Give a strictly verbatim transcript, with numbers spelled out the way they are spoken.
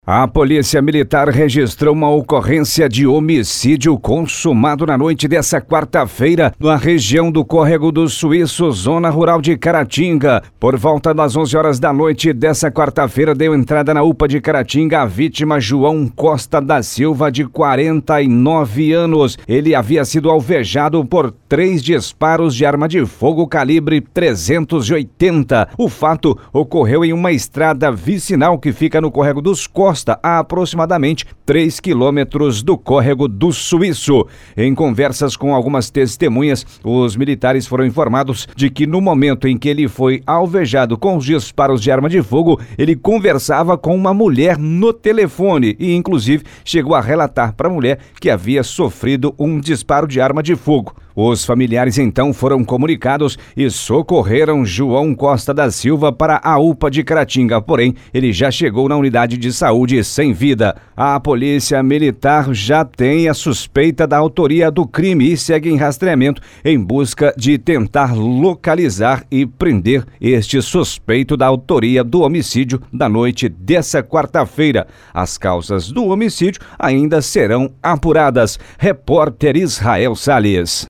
A Polícia Militar registrou uma ocorrência de homicídio consumado na noite dessa quarta-feira na região do Córrego do Suíço, zona rural de Caratinga. Por volta das onze horas da noite dessa quarta-feira, deu entrada na U P A de Caratinga a vítima João Costa da Silva, de quarenta e nove anos. Ele havia sido alvejado por três disparos de arma de fogo calibre trezentos e oitenta. O fato ocorreu em uma estrada vicinal que fica no Córrego dos Costa, a aproximadamente três quilômetros do Córrego do Suíço. Em conversas com algumas testemunhas, os militares foram informados de que no momento em que ele foi alvejado com os disparos de arma de fogo, ele conversava com uma mulher no telefone e inclusive chegou a relatar para a mulher que havia sofrido um disparo de arma de fogo. Os familiares então foram comunicados e socorreram João Costa da Silva para a U P A de Caratinga, porém ele já chegou na unidade de saúde sem vida. A Polícia Militar já tem a suspeita da autoria do crime e segue em rastreamento em busca de tentar localizar e prender este suspeito da autoria do homicídio da noite dessa quarta-feira. As causas do homicídio ainda serão apuradas. Repórter Israel Salles.